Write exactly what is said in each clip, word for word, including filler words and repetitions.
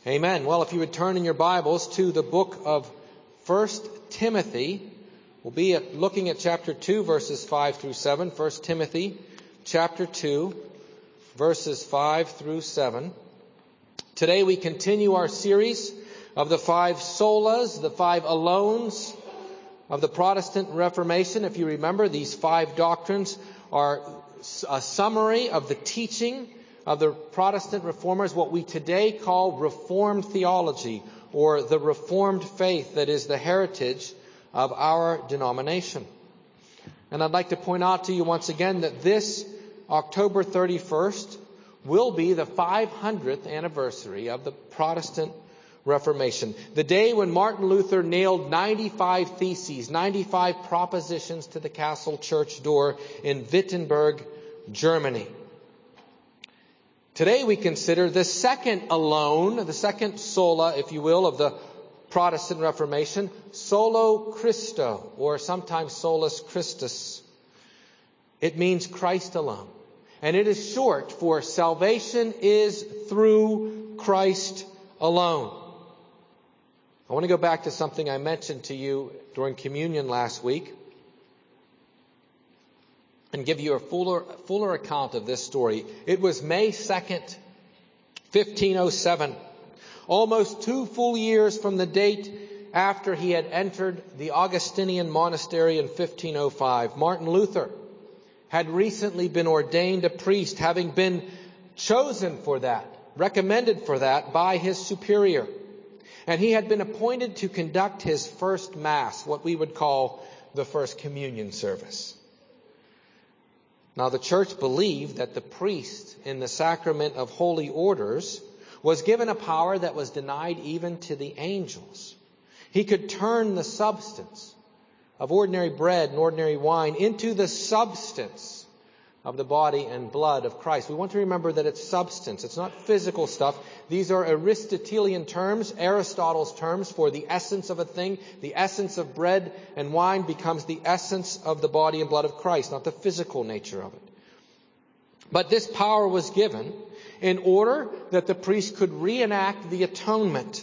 Amen. Well, if you would turn in your Bibles to the book of First Timothy, we'll be at, looking at chapter two, verses five through seven. First Timothy, chapter two, verses five through seven. Today we continue our series of the five solas, the five alones of the Protestant Reformation. If you remember, these five doctrines are a summary of the teaching of the Protestant Reformers, what we today call Reformed theology, or the Reformed faith that is the heritage of our denomination. And I'd like to point out to you once again that this October thirty-first will be the five hundredth anniversary of the Protestant Reformation. The day when Martin Luther nailed ninety-five theses, ninety-five propositions to the castle church door in Wittenberg, Germany. Today we consider the second alone, the second sola, if you will, of the Protestant Reformation, Solo Christo, or sometimes Solus Christus. It means Christ alone. And it is short for salvation is through Christ alone. I want to go back to something I mentioned to you during communion last week and give you a fuller, fuller account of this story. It was May second, fifteen oh seven, almost two full years from the date after he had entered the Augustinian monastery in fifteen oh five. Martin Luther had recently been ordained a priest, having been chosen for that, recommended for that by his superior. And he had been appointed to conduct his first Mass, what we would call the First Communion service. Now, the church believed that the priest in the sacrament of holy orders was given a power that was denied even to the angels. He could turn the substance of ordinary bread and ordinary wine into the substance of the body and blood of Christ. We want to remember that it's substance. It's not physical stuff. These are Aristotelian terms, Aristotle's terms for the essence of a thing. The essence of bread and wine becomes the essence of the body and blood of Christ, not the physical nature of it. But this power was given in order that the priest could reenact the atonement,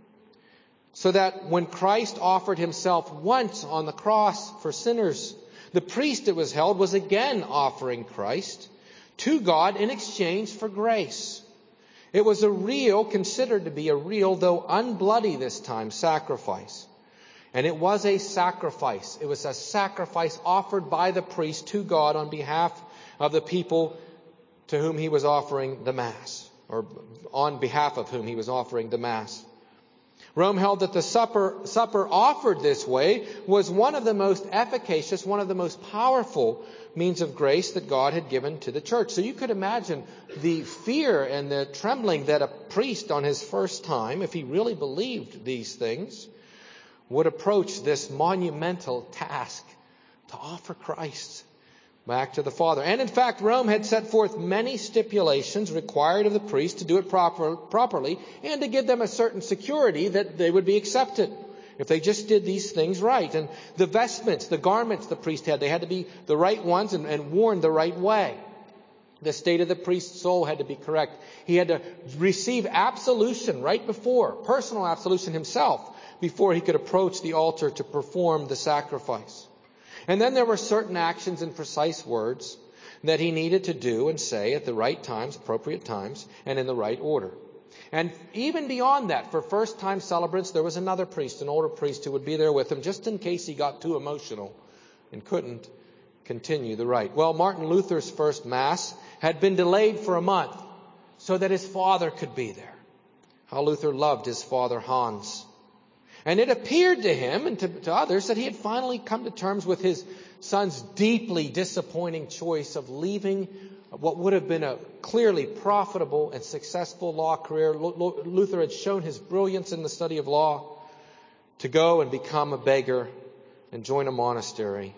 so that when Christ offered himself once on the cross for sinners, the priest, it was held, was again offering Christ to God in exchange for grace. It was a real, considered to be a real, though unbloody this time, sacrifice. And it was a sacrifice. It was a sacrifice offered by the priest to God on behalf of the people to whom he was offering the Mass, or on behalf of whom he was offering the Mass. Rome held that the supper, supper offered this way was one of the most efficacious, one of the most powerful means of grace that God had given to the church. So you could imagine the fear and the trembling that a priest on his first time, if he really believed these things, would approach this monumental task to offer Christ back to the Father. And in fact, Rome had set forth many stipulations required of the priest to do it proper, properly and to give them a certain security that they would be accepted if they just did these things right. And the vestments, the garments the priest had, they had to be the right ones and, and worn the right way. The state of the priest's soul had to be correct. He had to receive absolution right before, personal absolution himself, before he could approach the altar to perform the sacrifice. And then there were certain actions and precise words that he needed to do and say at the right times, appropriate times, and in the right order. And even beyond that, for first-time celebrants, there was another priest, an older priest, who would be there with him just in case he got too emotional and couldn't continue the rite. Well, Martin Luther's first Mass had been delayed for a month so that his father could be there. How Luther loved his father Hans. And it appeared to him and to, to others that he had finally come to terms with his son's deeply disappointing choice of leaving what would have been a clearly profitable and successful law career. Luther had shown his brilliance in the study of law to go and become a beggar and join a monastery,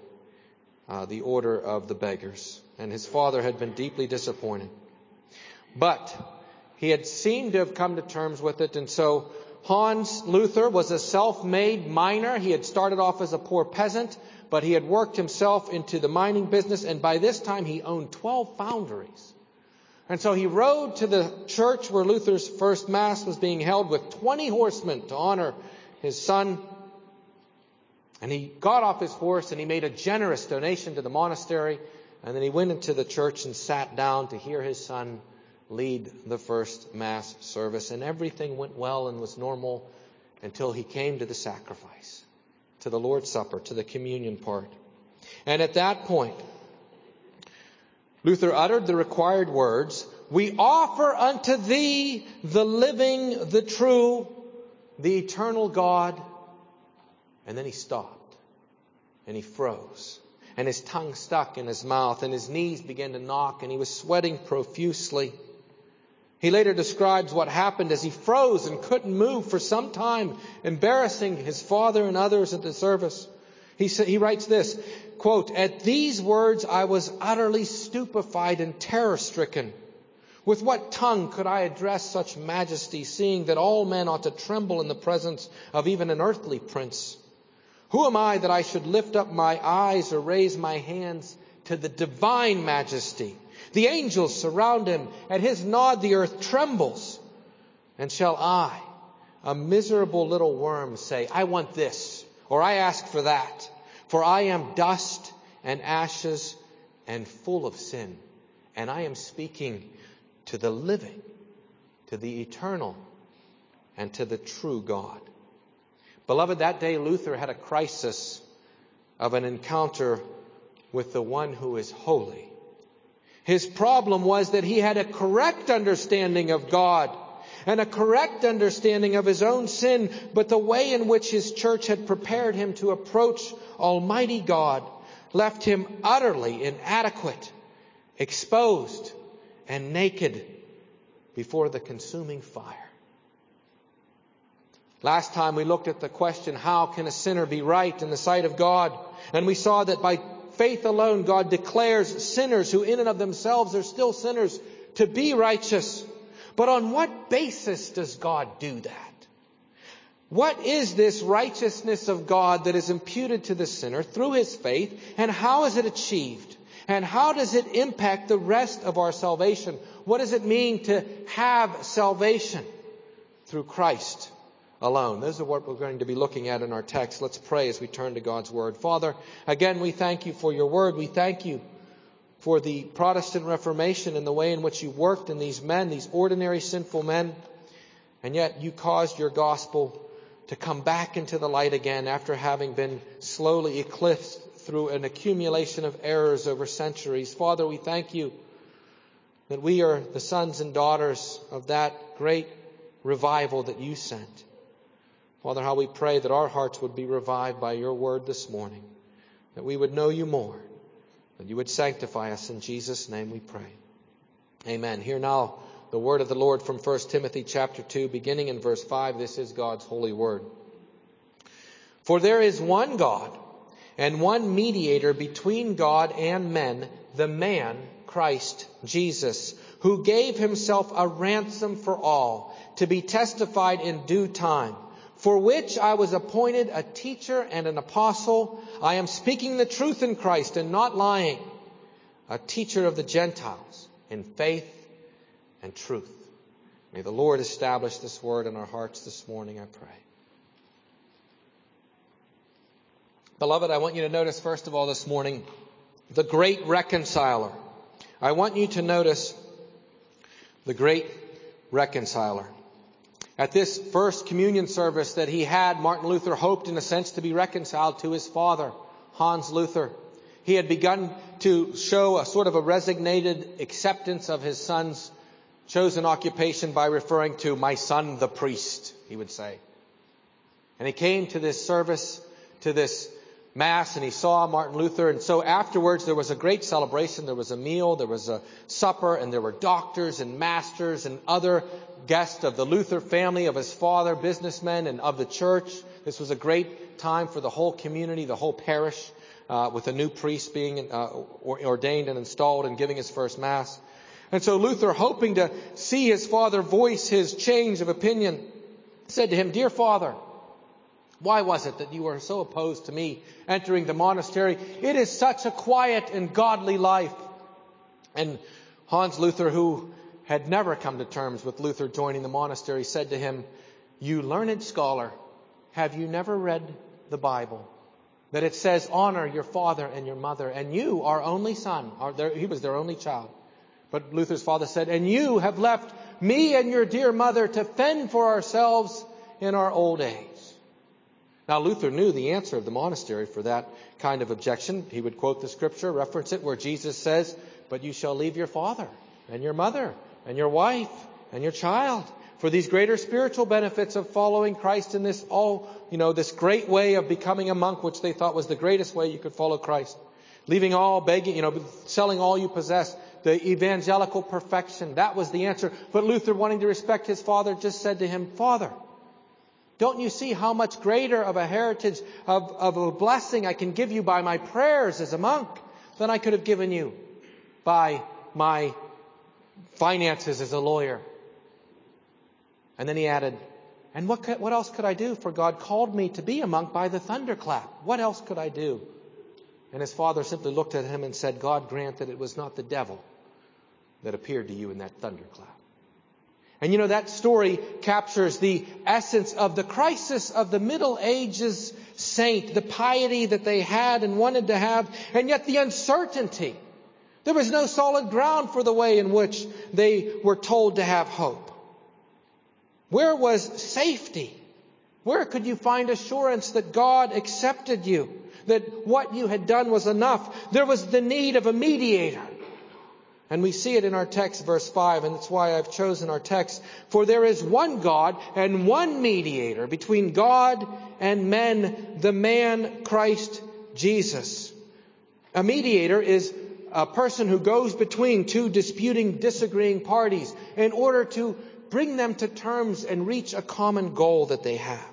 uh, the order of the beggars. And his father had been deeply disappointed. But he had seemed to have come to terms with it, and so Hans Luther was a self-made miner. He had started off as a poor peasant, but he had worked himself into the mining business, and by this time he owned twelve foundries And so he rode to the church where Luther's first Mass was being held with twenty horsemen to honor his son. And he got off his horse and he made a generous donation to the monastery. And then he went into the church and sat down to hear his son lead the first Mass service. And everything went well and was normal until he came to the sacrifice, to the Lord's Supper, to the communion part. And at that point, Luther uttered the required words, "We offer unto thee the living, the true, the eternal God." And then he stopped and he froze and his tongue stuck in his mouth and his knees began to knock and he was sweating profusely. He later describes what happened as he froze and couldn't move for some time, embarrassing his father and others at the service. He sa- he writes this, quote, "At these words I was utterly stupefied and terror-stricken. With what tongue could I address such majesty, seeing that all men ought to tremble in the presence of even an earthly prince? Who am I that I should lift up my eyes or raise my hands to the divine majesty? The angels surround him. At his nod the earth trembles. And shall I, a miserable little worm, say, I want this, or I ask for that? For I am dust and ashes and full of sin. And I am speaking to the living, to the eternal, and to the true God." Beloved, that day Luther had a crisis of an encounter with the one who is holy. His problem was that he had a correct understanding of God and a correct understanding of his own sin, but the way in which his church had prepared him to approach Almighty God left him utterly inadequate, exposed, and naked before the consuming fire. Last time we looked at the question, how can a sinner be right in the sight of God? And we saw that by faith alone, God declares sinners who in and of themselves are still sinners to be righteous. But on what basis does God do that? What is this righteousness of God that is imputed to the sinner through his faith, and how is it achieved? And how does it impact the rest of our salvation? What does it mean to have salvation through Christ alone? Those are what we're going to be looking at in our text. Let's pray as we turn to God's Word. Father, again, we thank you for your Word. We thank you for the Protestant Reformation and the way in which you worked in these men, these ordinary sinful men. And yet you caused your gospel to come back into the light again after having been slowly eclipsed through an accumulation of errors over centuries. Father, we thank you that we are the sons and daughters of that great revival that you sent. Father, how we pray that our hearts would be revived by your word this morning, that we would know you more, that you would sanctify us. In Jesus' name we pray. Amen. Hear now the word of the Lord from First Timothy chapter two, beginning in verse five. This is God's holy word. "For there is one God and one mediator between God and men, the man Christ Jesus, who gave himself a ransom for all, to be testified in due time. For which I was appointed a teacher and an apostle. I am speaking the truth in Christ and not lying. A teacher of the Gentiles in faith and truth." May the Lord establish this word in our hearts this morning, I pray. Beloved, I want you to notice, first of all, this morning, the great reconciler. I want you to notice the great reconciler. At this first communion service that he had, Martin Luther hoped in a sense to be reconciled to his father, Hans Luther. He had begun to show a sort of a resignated acceptance of his son's chosen occupation by referring to "my son the priest," he would say. And he came to this service, to this Mass, and he saw Martin Luther. And so afterwards there was a great celebration. There was a meal, there was a supper, and there were doctors and masters and other guests of the Luther family, of his father, businessmen, and of the church. This was a great time for the whole community, the whole parish, uh, with a new priest being uh, ordained and installed and giving his first Mass. And so Luther, hoping to see his father voice his change of opinion, said to him, "Dear father, why was it that you were so opposed to me entering the monastery? It is such a quiet and godly life." And Hans Luther, who had never come to terms with Luther joining the monastery, said to him, "You learned scholar, have you never read the Bible? That it says, honor your father and your mother, and you, our only son," our, their, he was their only child. But Luther's father said, "And you have left me and your dear mother to fend for ourselves in our old age." Now Luther knew the answer of the monastery for that kind of objection. He would quote the scripture, reference it, where Jesus says, "But you shall leave your father and your mother and your wife and your child for these greater spiritual benefits of following Christ in this all, you know, this great way of becoming a monk," which they thought was the greatest way you could follow Christ. Leaving all, begging, you know, selling all you possess, the evangelical perfection. That was the answer. But Luther, wanting to respect his father, just said to him, "Father, don't you see how much greater of a heritage, of, of a blessing I can give you by my prayers as a monk than I could have given you by my finances as a lawyer?" And then he added, "And what could, what else could I do? For God called me to be a monk by the thunderclap. What else could I do?" And his father simply looked at him and said, "God grant that it was not the devil that appeared to you in that thunderclap." And you know, that story captures the essence of the crisis of the Middle Ages saint, the piety that they had and wanted to have, and yet the uncertainty. There was no solid ground for the way in which they were told to have hope. Where was safety? Where could you find assurance that God accepted you? That what you had done was enough? There was the need of a mediator. And we see it in our text, verse five, and that's why I've chosen our text. "For there is one God and one mediator between God and men, the man Christ Jesus." A mediator is a person who goes between two disputing, disagreeing parties in order to bring them to terms and reach a common goal that they have.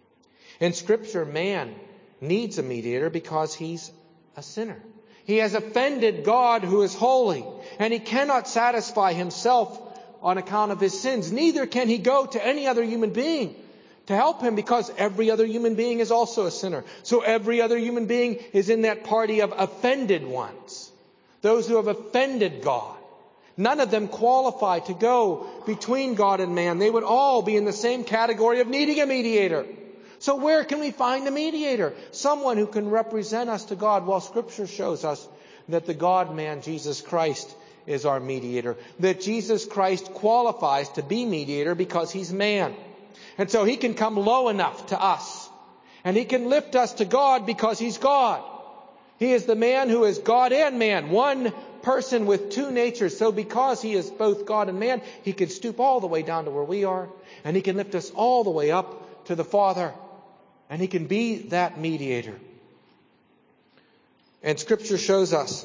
In Scripture, man needs a mediator because he's a sinner. He has offended God who is holy, and he cannot satisfy himself on account of his sins. Neither can he go to any other human being to help him, because every other human being is also a sinner. So every other human being is in that party of offended ones. Those who have offended God. None of them qualify to go between God and man. They would all be in the same category of needing a mediator. So where can we find a mediator? Someone who can represent us to God. Well, Scripture shows us that the God-man, Jesus Christ, is our mediator. That Jesus Christ qualifies to be mediator because he's man. And so he can come low enough to us. And he can lift us to God because he's God. He is the man who is God and man. One person with two natures. So because he is both God and man, he can stoop all the way down to where we are. And he can lift us all the way up to the Father. And he can be that mediator. And Scripture shows us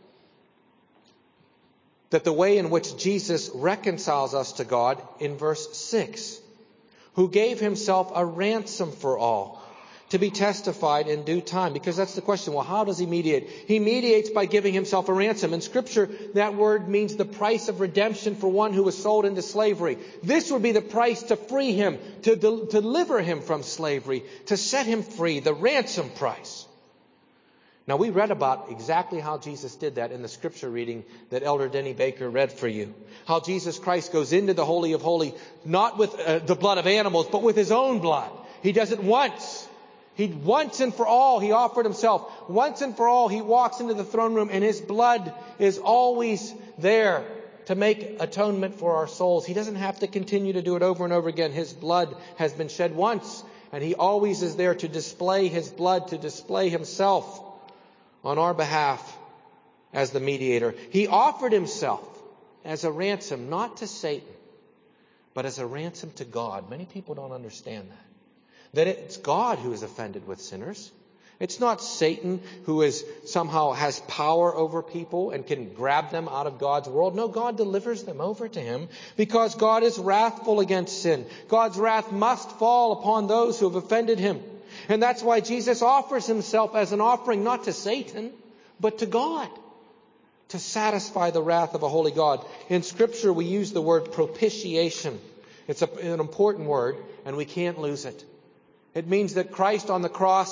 that the way in which Jesus reconciles us to God in verse six, "Who gave himself a ransom for all, to be testified in due time." Because that's the question. Well, how does he mediate? He mediates by giving himself a ransom. In Scripture, that word means the price of redemption for one who was sold into slavery. This would be the price to free him, to del- deliver him from slavery, to set him free, the ransom price. Now, we read about exactly how Jesus did that in the Scripture reading that Elder Denny Baker read for you. How Jesus Christ goes into the Holy of Holies, not with uh, the blood of animals, but with his own blood. He does it once. He once and for all, he offered himself. Once and for all, he walks into the throne room, and his blood is always there to make atonement for our souls. He doesn't have to continue to do it over and over again. His blood has been shed once, and he always is there to display his blood, to display himself on our behalf as the mediator. He offered himself as a ransom, not to Satan, but as a ransom to God. Many people don't understand that. That it's God who is offended with sinners. It's not Satan who is somehow has power over people and can grab them out of God's world. No, God delivers them over to him because God is wrathful against sin. God's wrath must fall upon those who have offended him. And that's why Jesus offers himself as an offering, not to Satan, but to God, to satisfy the wrath of a holy God. In Scripture, we use the word propitiation. It's a, an important word, and we can't lose it. It means that Christ on the cross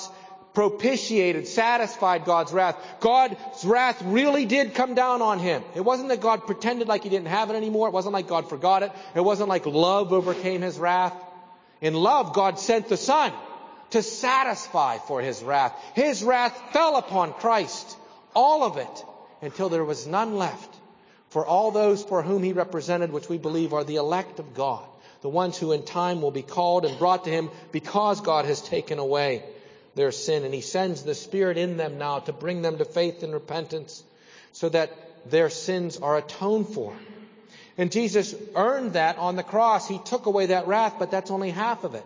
propitiated, satisfied God's wrath. God's wrath really did come down on him. It wasn't that God pretended like he didn't have it anymore. It wasn't like God forgot it. It wasn't like love overcame his wrath. In love, God sent the Son to satisfy for his wrath. His wrath fell upon Christ, all of it, until there was none left for all those for whom he represented, which we believe are the elect of God, the ones who in time will be called and brought to him because God has taken away their sin. And he sends the Spirit in them now to bring them to faith and repentance so that their sins are atoned for. And Jesus earned that on the cross. He took away that wrath, but that's only half of it.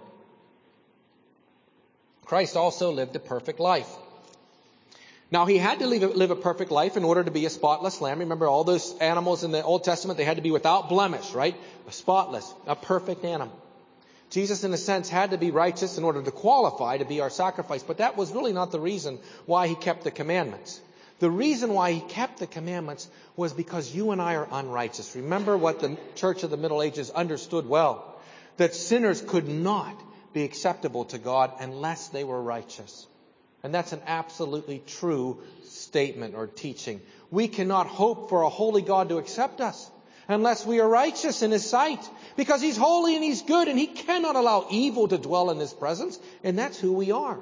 Christ also lived a perfect life. Now, he had to live a, live a perfect life in order to be a spotless lamb. Remember, all those animals in the Old Testament, they had to be without blemish, right? A spotless, a perfect animal. Jesus, in a sense, had to be righteous in order to qualify to be our sacrifice. But that was really not the reason why he kept the commandments. The reason why he kept the commandments was because you and I are unrighteous. Remember what the church of the Middle Ages understood well, that sinners could not be acceptable to God unless they were righteous. And that's an absolutely true statement or teaching. We cannot hope for a holy God to accept us unless we are righteous in his sight, because he's holy and he's good and he cannot allow evil to dwell in his presence. And that's who we are.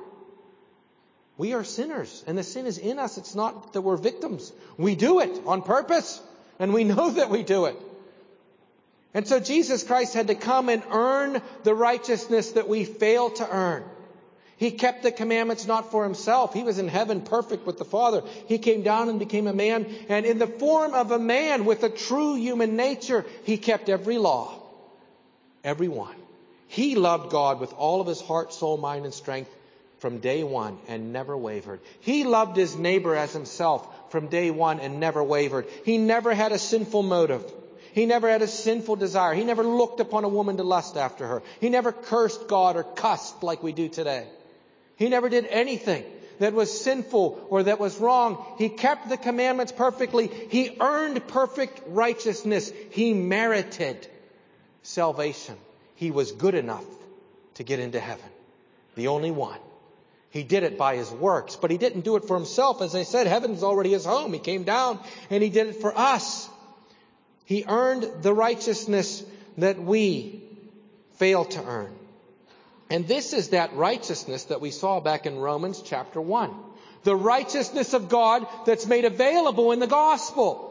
We are sinners, and the sin is in us. It's not that we're victims. We do it on purpose, and we know that we do it. And so Jesus Christ had to come and earn the righteousness that we fail to earn. He kept the commandments not for himself. He was in heaven perfect with the Father. He came down and became a man, and in the form of a man with a true human nature, he kept every law, every one. He loved God with all of his heart, soul, mind, and strength from day one and never wavered. He loved his neighbor as himself from day one and never wavered. He never had a sinful motive. He never had a sinful desire. He never looked upon a woman to lust after her. He never cursed God or cussed like we do today. He never did anything that was sinful or that was wrong. He kept the commandments perfectly. He earned perfect righteousness. He merited salvation. He was good enough to get into heaven. The only one. He did it by his works, but he didn't do it for himself. As I said, heaven's already his home. He came down and he did it for us. He earned the righteousness that we fail to earn. And this is that righteousness that we saw back in Romans chapter one. The righteousness of God that's made available in the gospel.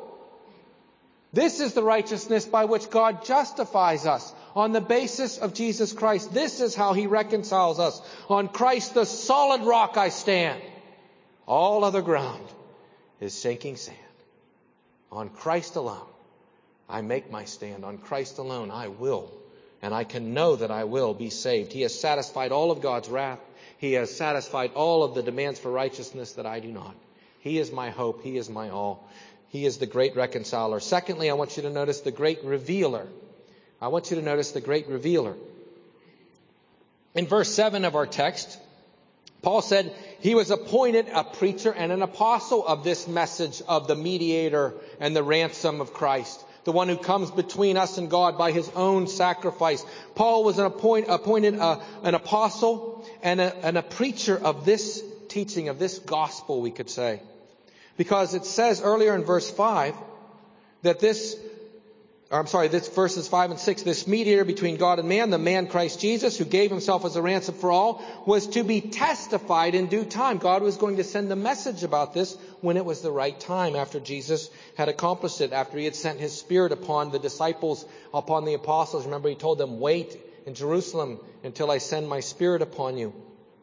This is the righteousness by which God justifies us on the basis of Jesus Christ. This is how he reconciles us. On Christ, the solid rock, I stand. All other ground is sinking sand. On Christ alone, I make my stand. On Christ alone, I will. And I can know that I will be saved. He has satisfied all of God's wrath. He has satisfied all of the demands for righteousness that I do not. He is my hope. He is my all. He is the great reconciler. Secondly, I want you to notice the great revealer. I want you to notice the great revealer. In verse seven of our text, Paul said he was appointed a preacher and an apostle of this message of the mediator and the ransom of Christ, the one who comes between us and God by his own sacrifice. Paul was an appoint, appointed uh, an apostle and a, and a preacher of this teaching, of this gospel, we could say. Because it says earlier in verse five that this, or I'm sorry, this verses five and six, this mediator between God and man, the man Christ Jesus, who gave himself as a ransom for all, was to be testified in due time. God was going to send a message about this when it was the right time, after Jesus had accomplished it, after he had sent his Spirit upon the disciples, upon the apostles. Remember, he told them, wait in Jerusalem until I send my Spirit upon you.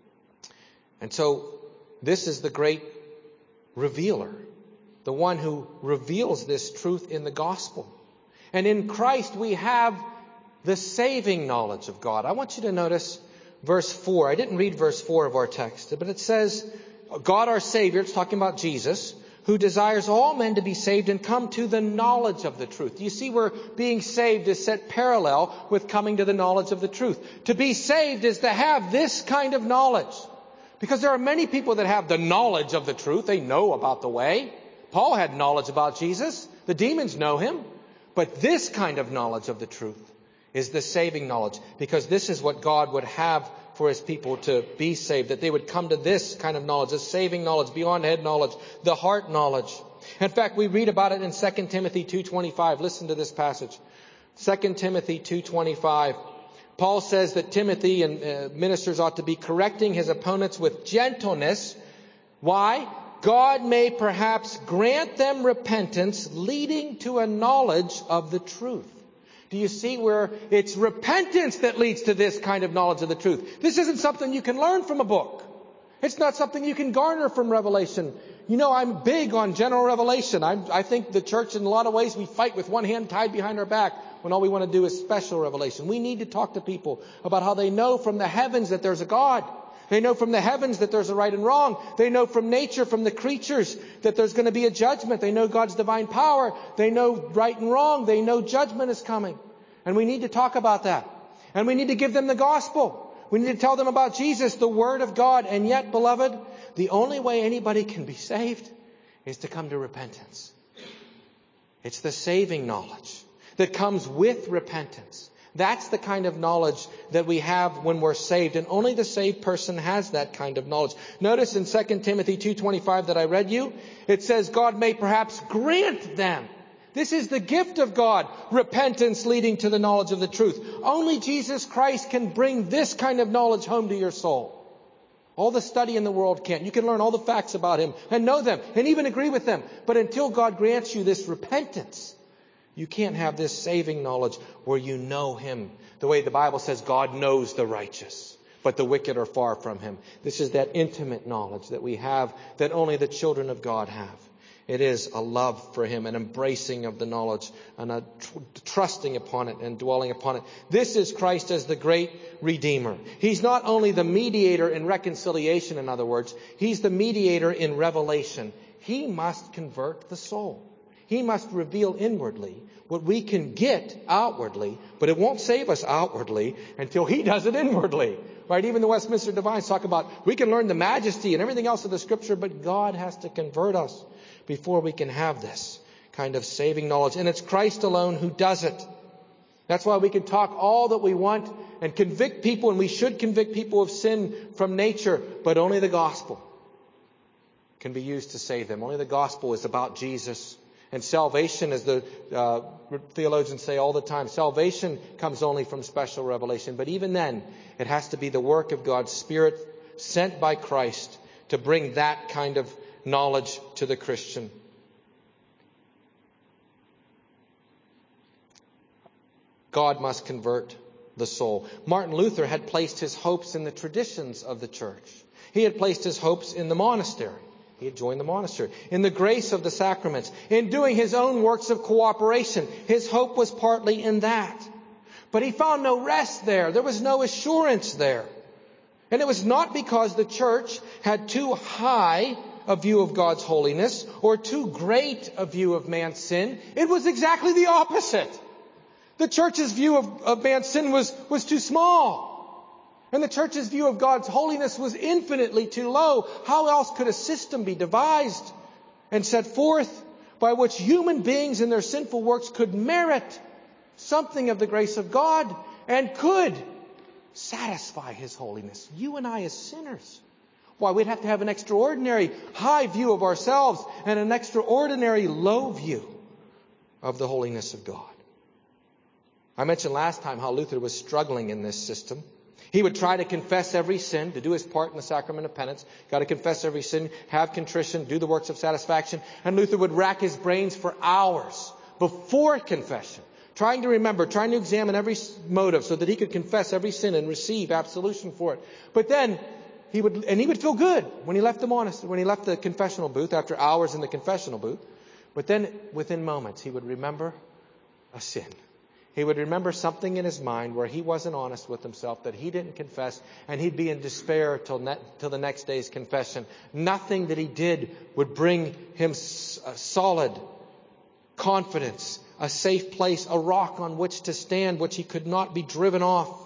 And so this is the great revealer, the one who reveals this truth in the gospel. And in Christ we have the saving knowledge of God. I want you to notice verse four. I didn't read verse four of our text, but it says, God our Savior, it's talking about Jesus, who desires all men to be saved and come to the knowledge of the truth. You see where being saved is set parallel with coming to the knowledge of the truth. To be saved is to have this kind of knowledge. Because there are many people that have the knowledge of the truth. They know about the way. Paul had knowledge about Jesus. The demons know him. But this kind of knowledge of the truth is the saving knowledge. Because this is what God would have for his people to be saved, that they would come to this kind of knowledge, a saving knowledge, beyond head knowledge, the heart knowledge. In fact, we read about it in Second Timothy two twenty-five. Listen to this passage. Second Timothy two twenty-five. Paul says that Timothy and uh, ministers ought to be correcting his opponents with gentleness. Why? God may perhaps grant them repentance leading to a knowledge of the truth. Do you see where it's repentance that leads to this kind of knowledge of the truth? This isn't something you can learn from a book. It's not something you can garner from Revelation. You know, I'm big on general revelation. I'm, I think the church, in a lot of ways, we fight with one hand tied behind our back when all we want to do is special revelation. We need to talk to people about how they know from the heavens that there's a God. They know from the heavens that there's a right and wrong. They know from nature, from the creatures, that there's going to be a judgment. They know God's divine power. They know right and wrong. They know judgment is coming. And we need to talk about that. And we need to give them the gospel. We need to tell them about Jesus, the Word of God. And yet, beloved, the only way anybody can be saved is to come to repentance. It's the saving knowledge that comes with repentance. That's the kind of knowledge that we have when we're saved. And only the saved person has that kind of knowledge. Notice in Second Timothy two twenty-five that I read you, it says God may perhaps grant them. This is the gift of God, repentance leading to the knowledge of the truth. Only Jesus Christ can bring this kind of knowledge home to your soul. All the study in the world can't. You can learn all the facts about Him and know them and even agree with them. But until God grants you this repentance, you can't have this saving knowledge where you know Him. The way the Bible says God knows the righteous, but the wicked are far from Him. This is that intimate knowledge that we have that only the children of God have. It is a love for Him, an embracing of the knowledge, and a tr- trusting upon it and dwelling upon it. This is Christ as the great Redeemer. He's not only the mediator in reconciliation, in other words, He's the mediator in revelation. He must convert the soul. He must reveal inwardly what we can get outwardly, but it won't save us outwardly until He does it inwardly. Right? Even the Westminster Divines talk about we can learn the majesty and everything else of the Scripture, but God has to convert us before we can have this kind of saving knowledge. And it's Christ alone who does it. That's why we can talk all that we want and convict people, and we should convict people of sin from nature, but only the gospel can be used to save them. Only the gospel is about Jesus. And salvation, as the uh, theologians say all the time, salvation comes only from special revelation. But even then, it has to be the work of God's Spirit sent by Christ to bring that kind of knowledge to the Christian. God must convert the soul. Martin Luther had placed his hopes in the traditions of the church. He had placed his hopes in the monastery. He had joined the monastery. In the grace of the sacraments. In doing his own works of cooperation. His hope was partly in that. But he found no rest there. There was no assurance there. And it was not because the church had too high a view of God's holiness or too great a view of man's sin. It was exactly the opposite. The church's view of, of man's sin was, was too small. And the church's view of God's holiness was infinitely too low. How else could a system be devised and set forth by which human beings in their sinful works could merit something of the grace of God and could satisfy His holiness? You and I as sinners. Why, we'd have to have an extraordinary high view of ourselves and an extraordinary low view of the holiness of God. I mentioned last time how Luther was struggling in this system. He would try to confess every sin, to do his part in the sacrament of penance. Got to confess every sin, have contrition, do the works of satisfaction. And Luther would rack his brains for hours before confession, trying to remember, trying to examine every motive so that he could confess every sin and receive absolution for it. But then he would, and he would feel good when he left the monastery, when he left the confessional booth after hours in the confessional booth. But then within moments, he would remember a sin. He would remember something in his mind where he wasn't honest with himself, that he didn't confess, and he'd be in despair till, ne- till the next day's confession. Nothing that he did would bring him s- a solid confidence, a safe place, a rock on which to stand, which he could not be driven off.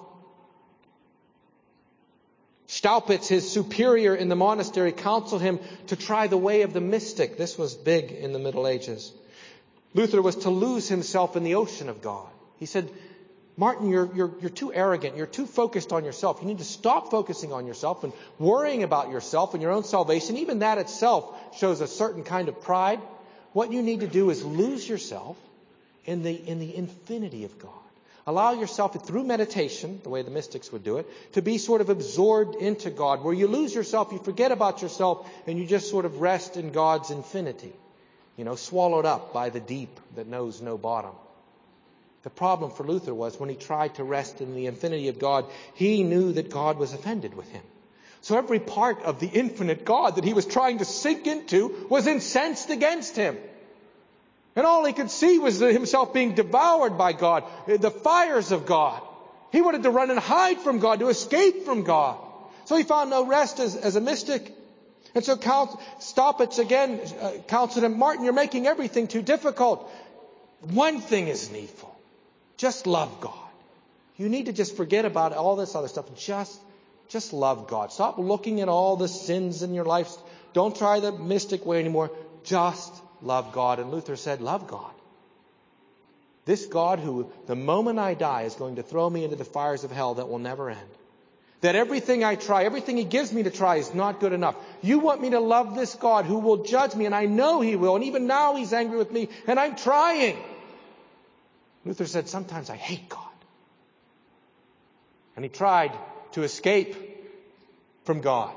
Staupitz, his superior in the monastery, counseled him to try the way of the mystic. This was big in the Middle Ages. Luther was to lose himself in the ocean of God. He said, Martin, you're, you're, you're too arrogant. You're too focused on yourself. You need to stop focusing on yourself and worrying about yourself and your own salvation. Even that itself shows a certain kind of pride. What you need to do is lose yourself in the, in the infinity of God. Allow yourself, through meditation, the way the mystics would do it, to be sort of absorbed into God, where you lose yourself, you forget about yourself, and you just sort of rest in God's infinity. You know, swallowed up by the deep that knows no bottom. The problem for Luther was when he tried to rest in the infinity of God, he knew that God was offended with him. So every part of the infinite God that he was trying to sink into was incensed against him. And all he could see was himself being devoured by God, the fires of God. He wanted to run and hide from God, to escape from God. So he found no rest as, as a mystic. And so Staupitz again uh, counseled him, Martin, you're making everything too difficult. One thing is needful. Just love God. You need to just forget about all this other stuff. Just, just love God. Stop looking at all the sins in your life. Don't try the mystic way anymore. Just love God. And Luther said, love God. This God who, the moment I die, is going to throw me into the fires of hell that will never end. That everything I try, everything He gives me to try is not good enough. You want me to love this God who will judge me, and I know He will. And even now He's angry with me, and I'm trying. Luther said, sometimes I hate God. And he tried to escape from God.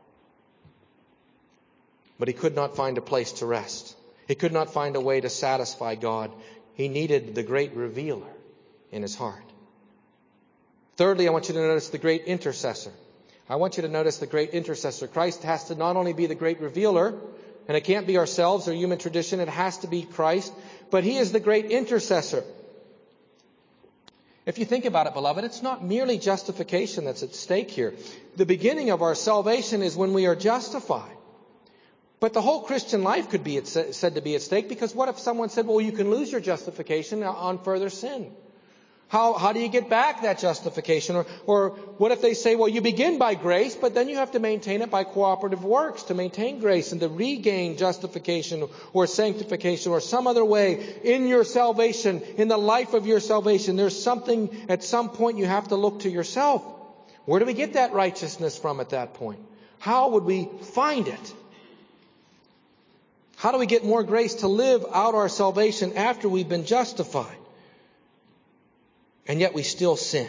But he could not find a place to rest. He could not find a way to satisfy God. He needed the great revealer in his heart. Thirdly, I want you to notice the great intercessor. I want you to notice the great intercessor. Christ has to not only be the great revealer, and it can't be ourselves or human tradition, it has to be Christ, but He is the great intercessor. If you think about it, beloved, it's not merely justification that's at stake here. The beginning of our salvation is when we are justified. But the whole Christian life could be at, said to be at stake, because what if someone said, well, you can lose your justification on further sin? How, how do you get back that justification? Or, or what if they say, well, you begin by grace, but then you have to maintain it by cooperative works to maintain grace and to regain justification or sanctification or some other way in your salvation, in the life of your salvation. There's something at some point you have to look to yourself. Where do we get that righteousness from at that point? How would we find it? How do we get more grace to live out our salvation after we've been justified? And yet we still sin.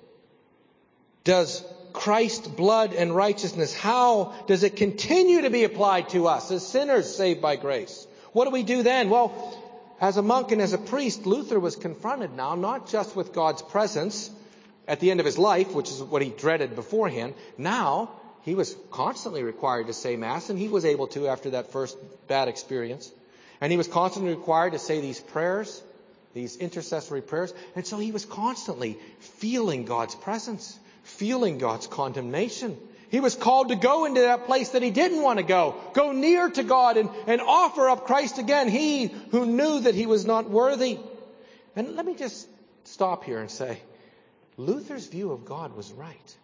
Does Christ's blood and righteousness, how does it continue to be applied to us as sinners saved by grace? What do we do then? Well, as a monk and as a priest, Luther was confronted now not just with God's presence at the end of his life, which is what he dreaded beforehand. Now he was constantly required to say Mass, and he was able to after that first bad experience. And he was constantly required to say these prayers, these intercessory prayers. And so he was constantly feeling God's presence, feeling God's condemnation. He was called to go into that place that he didn't want to go. Go near to God and, and offer up Christ again. He who knew that he was not worthy. And let me just stop here and say, Luther's view of God was right.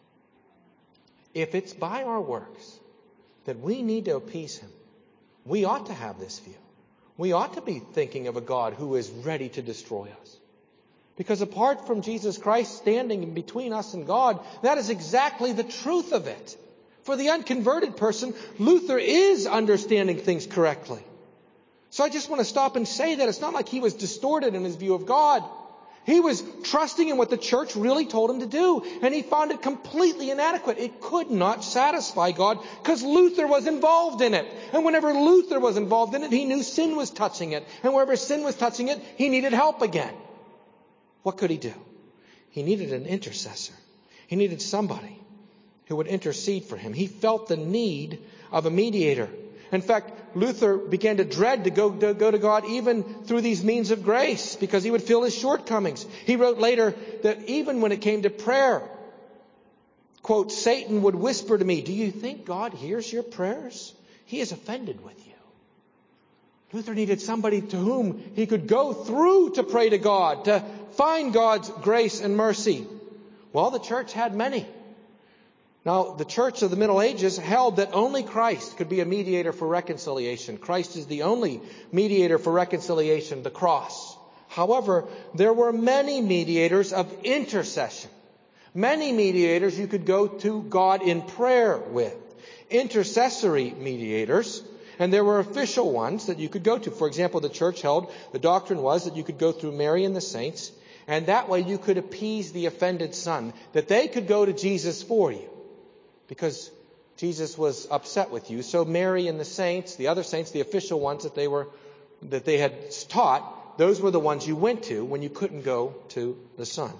If it's by our works that we need to appease Him, we ought to have this view. We ought to be thinking of a God who is ready to destroy us. Because apart from Jesus Christ standing in between us and God, that is exactly the truth of it. For the unconverted person, Luther is understanding things correctly. So I just want to stop and say that it's not like he was distorted in his view of God. He was trusting in what the church really told him to do, and he found it completely inadequate. It could not satisfy God because Luther was involved in it. And whenever Luther was involved in it, he knew sin was touching it. And wherever sin was touching it, he needed help again. What could he do? He needed an intercessor. He needed somebody who would intercede for him. He felt the need of a mediator. In fact, Luther began to dread to go, to go to God even through these means of grace because he would feel his shortcomings. He wrote later that even when it came to prayer, quote, Satan would whisper to me, do you think God hears your prayers? He is offended with you. Luther needed somebody to whom he could go through to pray to God, to find God's grace and mercy. Well, the church had many. Now, the church of the Middle Ages held that only Christ could be a mediator for reconciliation. Christ is the only mediator for reconciliation, the cross. However, there were many mediators of intercession. Many mediators you could go to God in prayer with. Intercessory mediators. And there were official ones that you could go to. For example, the church held, the doctrine was that you could go through Mary and the saints, and that way you could appease the offended son, that they could go to Jesus for you, because Jesus was upset with you. So Mary and the saints, the other saints, the official ones that they were, that they had taught, those were the ones you went to when you couldn't go to the son.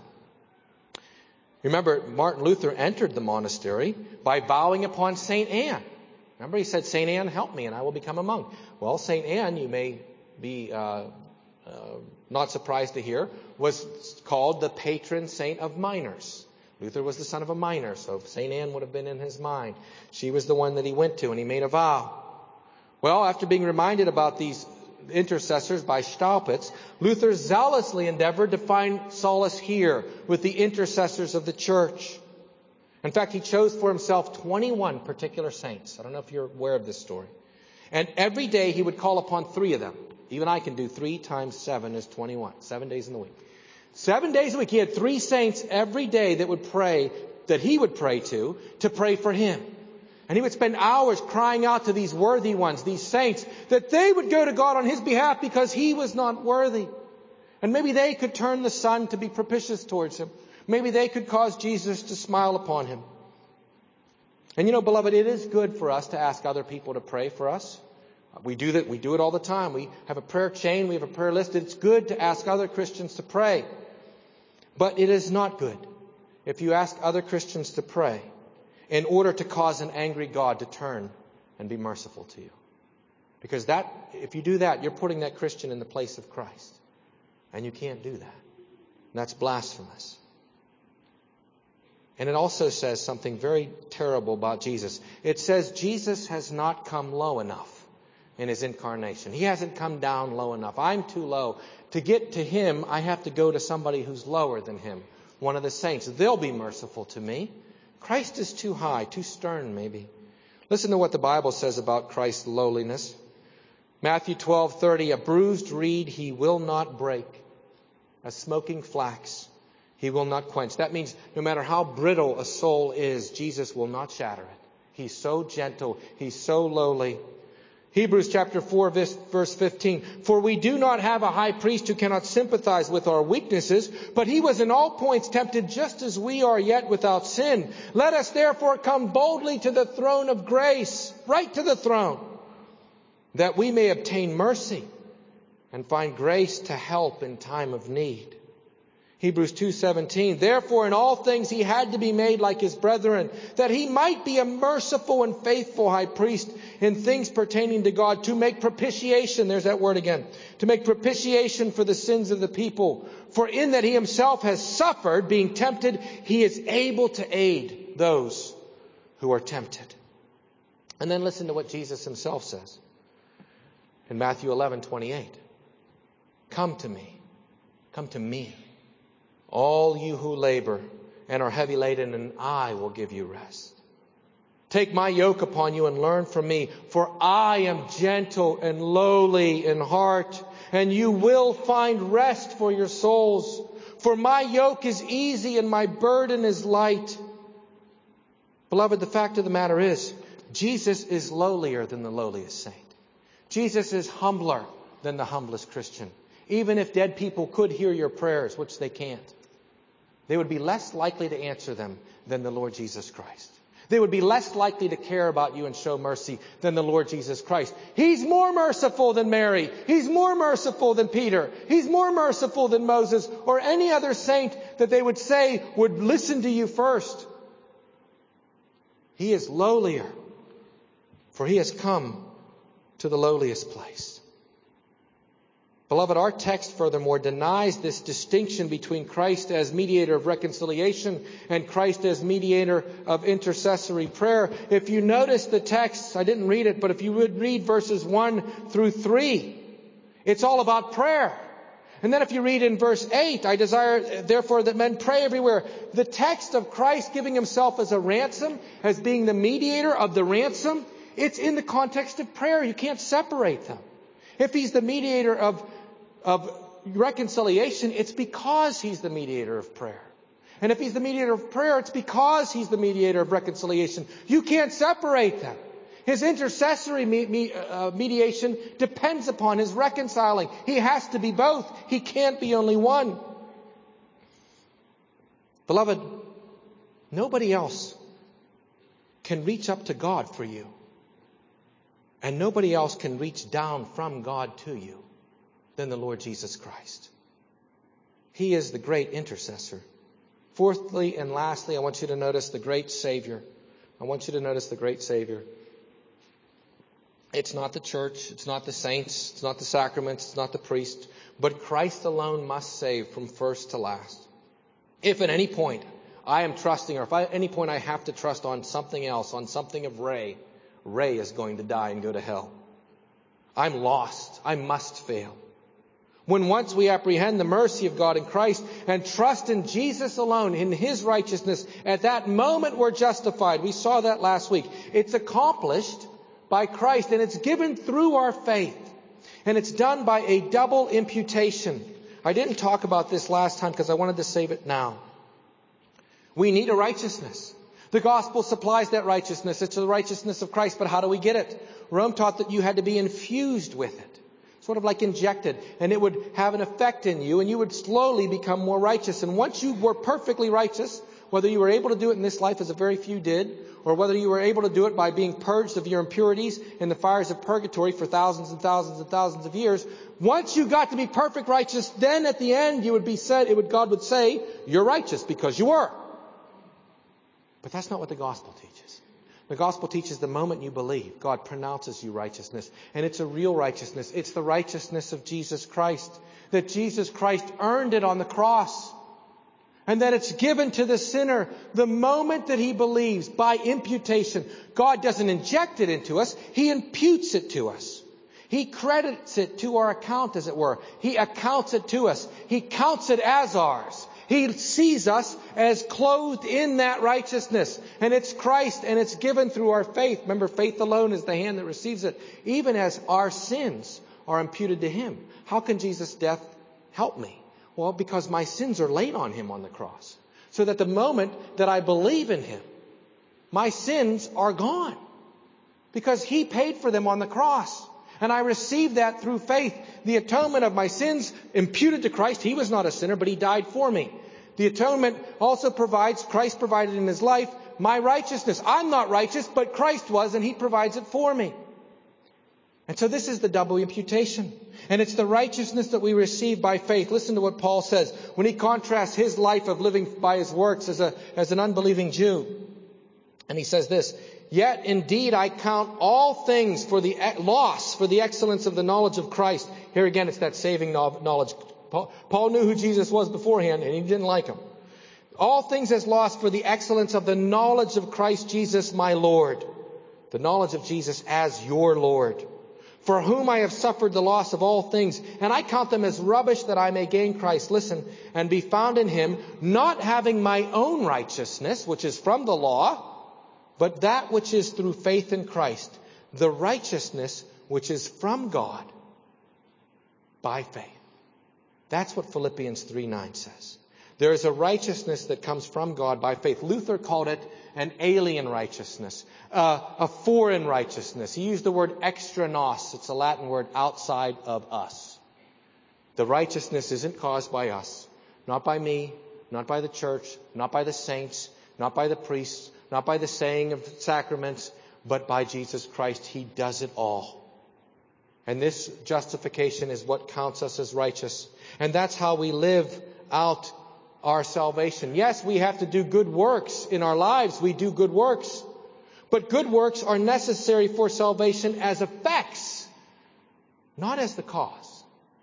Remember, Martin Luther entered the monastery by vowing upon Saint Anne. Remember, he said, Saint Anne, help me, and I will become a monk. Well, Saint Anne, you may be uh, uh, not surprised to hear, was called the patron saint of minors. Luther was the son of a miner, so Saint Anne would have been in his mind. She was the one that he went to, and he made a vow. Well, after being reminded about these intercessors by Staupitz, Luther zealously endeavored to find solace here with the intercessors of the church. In fact, he chose for himself twenty-one particular saints. I don't know if you're aware of this story. And every day he would call upon three of them. Even I can do three times seven is twenty-one. Seven days in the week. Seven days a week. He had three saints every day that would pray, that he would pray to, to pray for him. And he would spend hours crying out to these worthy ones, these saints, that they would go to God on his behalf because he was not worthy. And maybe they could turn the sun to be propitious towards him. Maybe they could cause Jesus to smile upon him. And you know, beloved, it is good for us to ask other people to pray for us. We do that. We do it all the time. We have a prayer chain. We have a prayer list. It's good to ask other Christians to pray. But it is not good if you ask other Christians to pray in order to cause an angry God to turn and be merciful to you. Because that, if you do that, you're putting that Christian in the place of Christ. And you can't do that. And that's blasphemous. And it also says something very terrible about Jesus. It says Jesus has not come low enough in his incarnation. He hasn't come down low enough. I'm too low. To get to him, I have to go to somebody who's lower than him. One of the saints. They'll be merciful to me. Christ is too high, too stern maybe. Listen to what the Bible says about Christ's lowliness. Matthew twelve thirty, a bruised reed he will not break. A smoking flax he will not quench. That means no matter how brittle a soul is, Jesus will not shatter it. He's so gentle. He's so lowly. Hebrews chapter four, verse fifteen. For we do not have a high priest who cannot sympathize with our weaknesses, but he was in all points tempted just as we are, yet without sin. Let us therefore come boldly to the throne of grace, right to the throne, that we may obtain mercy and find grace to help in time of need. Hebrews two seventeen, therefore in all things he had to be made like his brethren, that he might be a merciful and faithful high priest in things pertaining to God, to make propitiation, there's that word again, to make propitiation for the sins of the people. For in that he himself has suffered, being tempted, he is able to aid those who are tempted. And then listen to what Jesus himself says in Matthew eleven twenty-eight. Come to me, come to me, all you who labor and are heavy laden, and I will give you rest. Take my yoke upon you and learn from me, for I am gentle and lowly in heart, and you will find rest for your souls. For my yoke is easy and my burden is light. Beloved, the fact of the matter is, Jesus is lowlier than the lowliest saint. Jesus is humbler than the humblest Christian. Even if dead people could hear your prayers, which they can't, they would be less likely to answer them than the Lord Jesus Christ. They would be less likely to care about you and show mercy than the Lord Jesus Christ. He's more merciful than Mary. He's more merciful than Peter. He's more merciful than Moses or any other saint that they would say would listen to you first. He is lowlier, for he has come to the lowliest place. Beloved, our text furthermore denies this distinction between Christ as mediator of reconciliation and Christ as mediator of intercessory prayer. If you notice the text, I didn't read it, but if you would read verses one through three, it's all about prayer. And then if you read in verse eight, I desire therefore that men pray everywhere. The text of Christ giving himself as a ransom, as being the mediator of the ransom, it's in the context of prayer. You can't separate them. If he's the mediator of of reconciliation, it's because He's the mediator of prayer. And if He's the mediator of prayer, it's because He's the mediator of reconciliation. You can't separate them. His intercessory me, me, uh, mediation depends upon His reconciling. He has to be both. He can't be only one. Beloved, nobody else can reach up to God for you. And nobody else can reach down from God to you than the Lord Jesus Christ. He is the great intercessor. Fourthly and lastly, I want you to notice the great Savior. I want you to notice the great Savior. It's not the church, it's not the saints, it's not the sacraments, it's not the priest, but Christ alone must save from first to last. If at any point I am trusting, or if at any point I have to trust on something else, on something of Ray, Ray is going to die and go to hell. I'm lost. I must fail. When once we apprehend the mercy of God in Christ and trust in Jesus alone, in His righteousness, at that moment we're justified. We saw that last week. It's accomplished by Christ, and it's given through our faith. And it's done by a double imputation. I didn't talk about this last time because I wanted to save it now. We need a righteousness. The gospel supplies that righteousness. It's the righteousness of Christ. But how do we get it? Rome taught that you had to be infused with it. Sort of like injected. And it would have an effect in you, and you would slowly become more righteous. And once you were perfectly righteous, whether you were able to do it in this life, as a very few did, or whether you were able to do it by being purged of your impurities in the fires of purgatory for thousands and thousands and thousands of years, once you got to be perfect righteous, then at the end you would be said, it would, God would say, you're righteous because you were. But that's not what the gospel teaches. The gospel teaches the moment you believe, God pronounces you righteousness. And it's a real righteousness. It's the righteousness of Jesus Christ. That Jesus Christ earned it on the cross. And that it's given to the sinner the moment that he believes by imputation. God doesn't inject it into us. He imputes it to us. He credits it to our account, as it were. He accounts it to us. He counts it as ours. He sees us as clothed in that righteousness. And it's Christ, and it's given through our faith. Remember, faith alone is the hand that receives it. Even as our sins are imputed to Him. How can Jesus' death help me? Well, because my sins are laid on Him on the cross. So that the moment that I believe in Him, my sins are gone. Because He paid for them on the cross. And I receive that through faith. The atonement of my sins imputed to Christ. He was not a sinner, but He died for me. The atonement also provides, Christ provided in His life, my righteousness. I'm not righteous, but Christ was, and He provides it for me. And so this is the double imputation. And it's the righteousness that we receive by faith. Listen to what Paul says when he contrasts his life of living by his works as a as an unbelieving Jew. And he says this, yet indeed I count all things for the loss, for the excellence of the knowledge of Christ. Here again, it's that saving knowledge. Paul, Paul knew who Jesus was beforehand, and he didn't like Him. All things as loss for the excellence of the knowledge of Christ Jesus my Lord. The knowledge of Jesus as your Lord. For whom I have suffered the loss of all things, and I count them as rubbish that I may gain Christ. Listen, and be found in Him, not having my own righteousness, which is from the law, but that which is through faith in Christ, the righteousness which is from God by faith. That's what Philippians three nine says. There is a righteousness that comes from God by faith. Luther called it an alien righteousness, uh, a foreign righteousness. He used the word extra nos. It's a Latin word, outside of us. The righteousness isn't caused by us, not by me, not by the church, not by the saints, not by the priests, not by the saying of sacraments, but by Jesus Christ. He does it all. And this justification is what counts us as righteous. And that's how we live out our salvation. Yes, we have to do good works in our lives. We do good works. But good works are necessary for salvation as effects, not as the cause.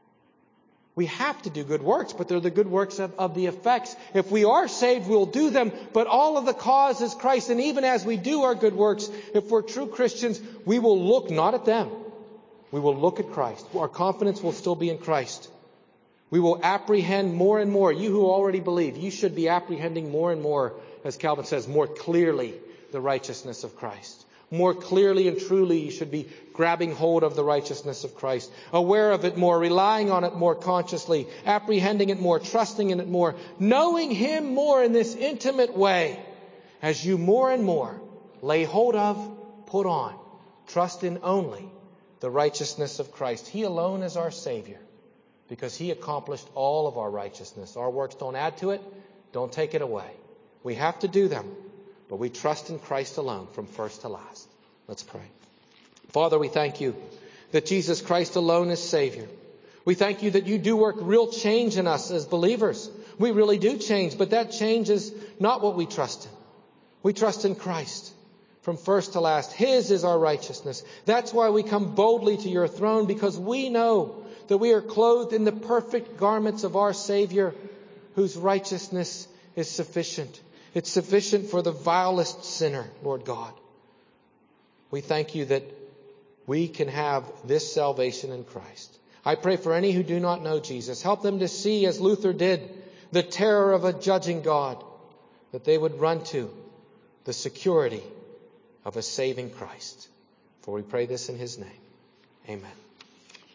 We have to do good works, but they're the good works of, of the effects. If we are saved, we'll do them, but all of the cause is Christ. And even as we do our good works, if we're true Christians, we will look not at them. We will look at Christ. Our confidence will still be in Christ. We will apprehend more and more. You who already believe, you should be apprehending more and more, as Calvin says, more clearly the righteousness of Christ. More clearly and truly, you should be grabbing hold of the righteousness of Christ, aware of it more, relying on it more consciously, apprehending it more, trusting in it more, knowing Him more in this intimate way as you more and more lay hold of, put on, trust in only the righteousness of Christ. He alone is our Savior because He accomplished all of our righteousness. Our works don't add to it, don't take it away. We have to do them, but we trust in Christ alone from first to last. Let's pray. Father, we thank You that Jesus Christ alone is Savior. We thank You that You do work real change in us as believers. We really do change, but that change is not what we trust in. We trust in Christ from first to last. His is our righteousness. That's why we come boldly to Your throne, because we know that we are clothed in the perfect garments of our Savior, whose righteousness is sufficient. It's sufficient for the vilest sinner, Lord God. We thank You that we can have this salvation in Christ. I pray for any who do not know Jesus. Help them to see, as Luther did, the terror of a judging God, that they would run to the security of a saving Christ. For we pray this in His name. Amen.